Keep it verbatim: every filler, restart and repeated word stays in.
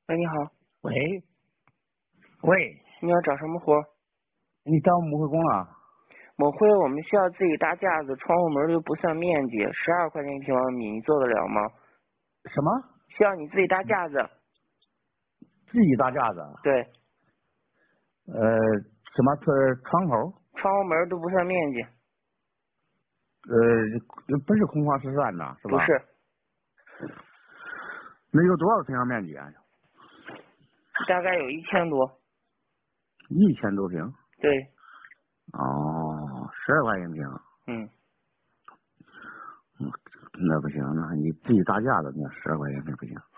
喂，你好。 喂，喂， 你要找什么活？ 你找抹灰工了？ 抹灰我们需要自己搭架子，窗户门又不算面积，十二块钱一平方米，你做得了吗？ 什么？ 需要你自己搭架子。 自己搭架子？ 对。 呃，什么是窗口？ 窗户门都不算面积。 呃，不是空旷实算的，是吧？ 不是。 那有多少平方面积啊？ 大概有一千多。 一千多平？ 对。 哦，十二块钱一平。 嗯。 嗯，那不行，那你自己搭架子，那十二块钱那不行。